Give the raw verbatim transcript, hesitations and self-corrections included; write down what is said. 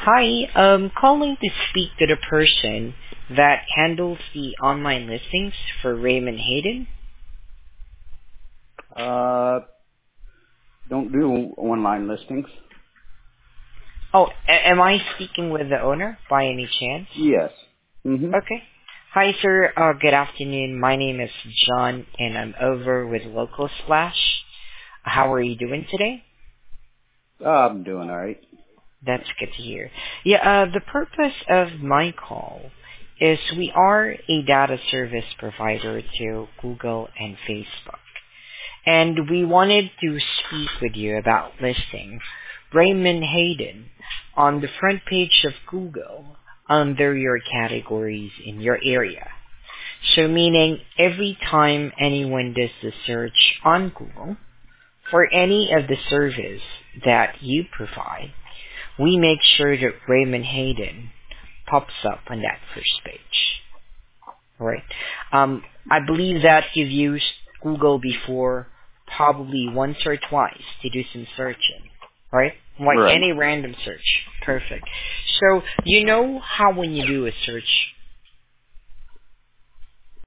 Hi, um, calling to speak to the person that handles the online listings for Raymond Hayden. Uh, don't do online listings. Oh, a- am I speaking with the owner by any chance? Yes. Mm-hmm. Okay. Hi, sir. Uh, good afternoon. My name is John, and I'm over with Local Splash. How are you doing today? Uh, I'm doing all right. That's good to hear. Yeah, uh, the purpose of my call is we are a data service provider to Google and Facebook. And we wanted to speak with you about listing Raymond Hayden on the front page of Google under your categories in your area. So meaning every time anyone does the search on Google for any of the service that you provide, we make sure that Raymond Hayden pops up on that first page. Right. Um, I believe that you've used Google before, probably once or twice to do some searching, right? Like Right. any random search. Perfect. So you know how when you do a search